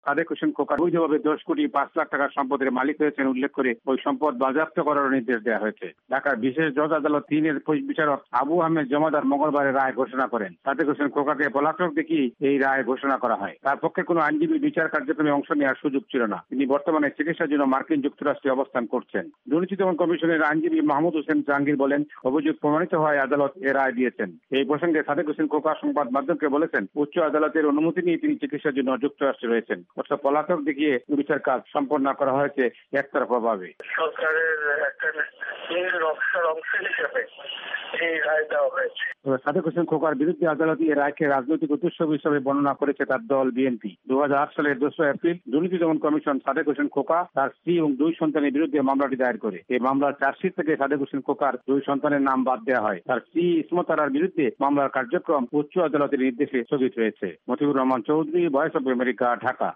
সাদেক হোসেন খোকা অবৈধভাবে 10,05,00,000 টাকার সম্পদের মালিক হয়েছেন উল্লেখ করে ওই সম্পদ বাজেয়াপ্ত করার নির্দেশ দেওয়া হয়েছে। ঢাকার বিশেষ জজ আদালত 3-এর বিচারক আবু আহমেদ জমাদার মঙ্গলবার রায় ঘোষণা করেন। সাদেক হোসেন খোকাকে পলাতক দেখিয়ে এই রায় ঘোষণা করা হয়। তার পক্ষে কোনো আইনজীবী বিচার কার্যক্রমে অংশ নেওয়ার সুযোগ ছিল না। তিনি বর্তমানে চিকিৎসার জন্য মার্কিন যুক্তরাষ্ট্রে অবস্থান করছেন। দুর্নীতি দমন কমিশনের আইনজীবী মাহমুদ হোসেন জাহাঙ্গীর বলেন, অভিযোগ প্রমাণিত হয় আদালত এ রায় দিয়েছেন। এই প্রসঙ্গে সাদেক হোসেন খোকা সংবাদ মাধ্যমকে বলেছেন, উচ্চ আদালতের অনুমতি নিয়ে তিনি চিকিৎসার জন্য যুক্তরাষ্ট্রে রয়েছেন। অর্থাৎ পলাতক দেখিয়ে বিচার কাজ সম্পন্ন করা হয়েছে একতরফাভাবে। সরকারের একটা নকশার অংশ হিসেবে এই রায় দেওয়া হয়েছে। সাদেক হোসেন খোকার বিরুদ্ধে আদালত এই রায়কে রাজনৈতিক উদ্দেশ্য হিসেবে বর্ণনা করেছে তার দল বিএনপি। 2008 সালের 2 এপ্রিল দুর্নীতি দমন কমিশন সাদেক হোসেন খোকা, তার স্ত্রী এবং 2 সন্তানের বিরুদ্ধে মামলাটি দায়ের করে। এই মামলার চার্জশিট থেকে সাদেক হোসেন খোকার 2 সন্তানের নাম বাদ দেওয়া হয়। তার স্ত্রী ইসমত আরার বিরুদ্ধে মামলার কার্যক্রম উচ্চ আদালতের নির্দেশে স্থগিত হয়েছে। Motiur Rahman Chowdhury, voice of America, Dhaka.